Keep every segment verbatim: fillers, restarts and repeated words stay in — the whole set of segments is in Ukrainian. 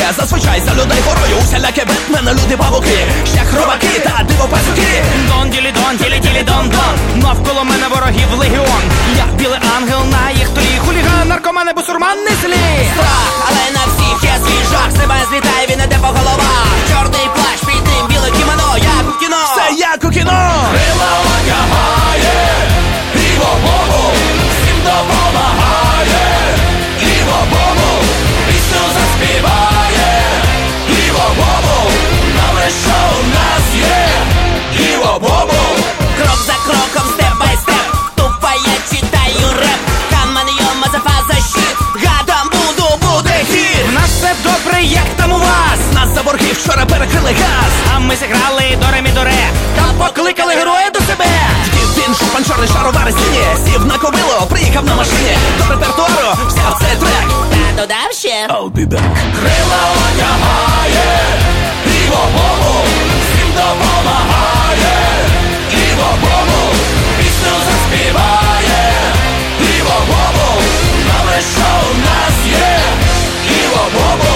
зазвичай за людей горою усілякі бетмени, люди павуки, ще хробаки та диво-пасюки. Дон, ділі, дон, ділі, ділі, дон, дон. Навколо мене ворогів легіон. Я білий ангел на їх тлі. Хуліган, наркомани, бусурман, не злі. Страх, але на всіх є свій жах. Себе злітає, він іде по головах. Чорний плащ, під ним біле кімоно, як у кіно. Все як у кіно. Крила одягає, Іво Бобу всім допомагає. Іво Бобу пісню заспіває. Іво Бобу, нове шоу у нас є. Іво Бобу. Крок за кроком, степ бай степ. Тупо я читаю реп. Каман йо, мазафа, защит. Гадам буду, буде хіт. В нас все добре, як там у вас? Нас за борги вчора перекрили газ. А ми зіграли до ре мі до ре. Та покликали героя до себе. Вдів він шупан чорний шаровари сіні. Сів на кобило, приїхав на машині. До репертуару взяв цей трек. Та додав ще. I'll be back. Крила одягає, Іво Бобу всім допомагає. Іво Бобу пісню заспіває. Іво Бобу, нове шоу у нас є. Іво Бобу.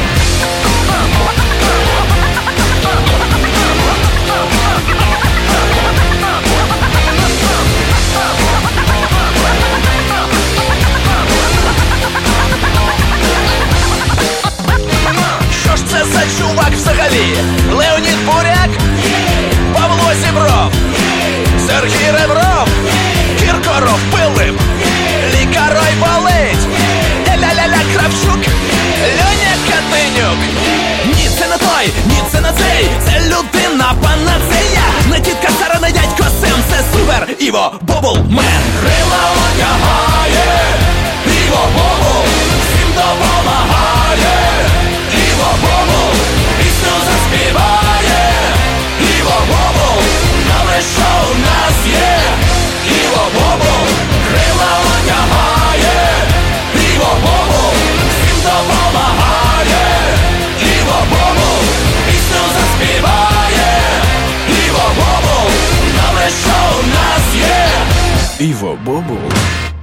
Що ж це за чувак взагалі? Леонід Буряк? Павло Зібров? Сергій Ребров? Кіркоров Пилип? Лікарой болить? Ля-ля-ля-ля Кравчук? Льоня Катинюк? Ні, це не той, ні, це не цей. Це людина панацея. Не тітка Сара, не дядько Сем. Це супер Іво Бобул Мен. Крила одягає, Іво Бобу всім допомагає. Іво Бобу пісню заспіває. Іво Бобу, нове шоу у нас є. Іво Бобу, крила одягає. Іво Бобу всім допомагає. Іво Бобу пісню заспіває. Іво Бобу, нове шоу у нас є. Іво Бобул.